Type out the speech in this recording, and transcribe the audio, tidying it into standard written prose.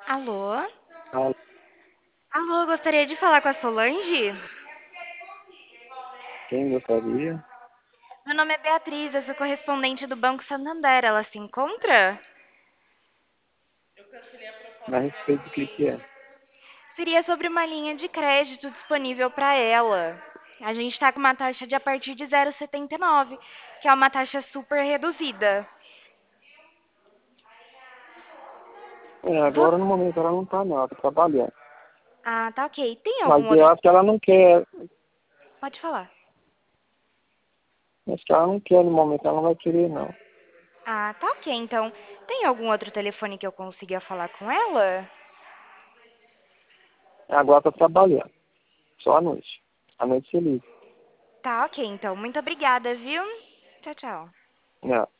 Alô? Ah, Alô, gostaria de falar com a Solange? quem gostaria? Meu nome é Beatriz, eu sou correspondente do Banco Santander. Ela se encontra? A respeito do que é? Seria sobre uma linha de crédito disponível para ela. A gente está com uma taxa de a partir de 0,79, que é uma taxa super reduzida. Vo- Agora no momento ela não tá não, ela tá trabalhando. Ah, tá ok. Tem Mas algum eu outro? acho que ela não quer, Pode falar. acho que ela não quer no momento, ela não vai querer não. Ah, tá ok. Então, tem algum outro telefone que eu consiga falar com ela? Agora tá trabalhando, só à noite. À noite você liga. Tá ok, então. Muito obrigada, viu? Tchau, tchau. Não.